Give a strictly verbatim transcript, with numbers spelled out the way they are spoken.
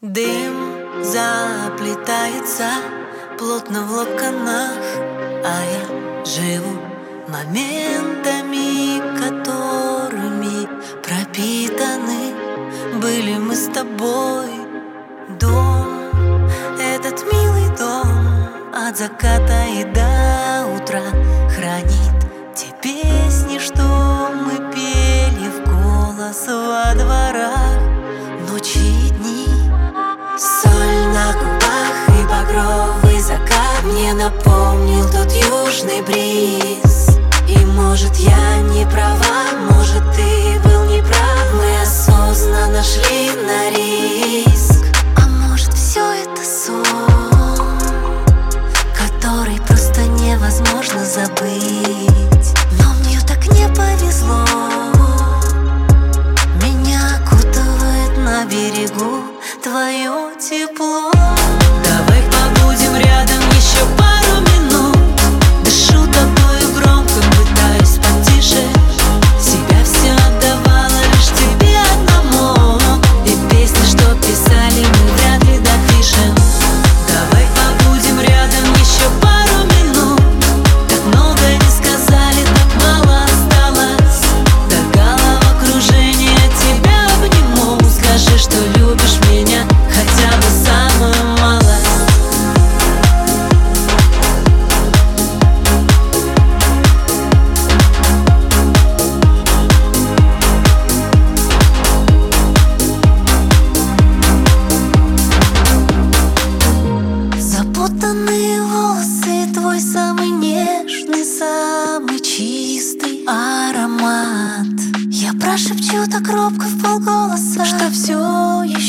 Дым заплетается плотно в локонах, а я живу моментами, которыми пропитаны были мы с тобой. Дом, этот милый дом, от заката и до утра хранит те песни, что мы пели в голос во дворах. Ночи и дни, соль на губах и багровый закат мне напомнил тот южный бриз. И может я не права, может ты был неправ, мы осознанно шли на риск. А может все это сон, который просто невозможно забыть. Но мне так не повезло, меня окутывает на берегу твое тепло. Давай побудем рядом еще пару минут. Дышу тобою громко, пытаюсь потише. Себя все отдавала лишь тебе одному. И песни, что писали, мы вряд ли допишем. Давай побудем рядом еще пару минут. Так много не сказали, так мало осталось. До головокружения тебя обниму. Скажи, что любишь меня хотя бы самую малость. Запутанные волосы, твой самый нежный, самый чистый аромат. Я прошепчу так робко вполголоса, что все еще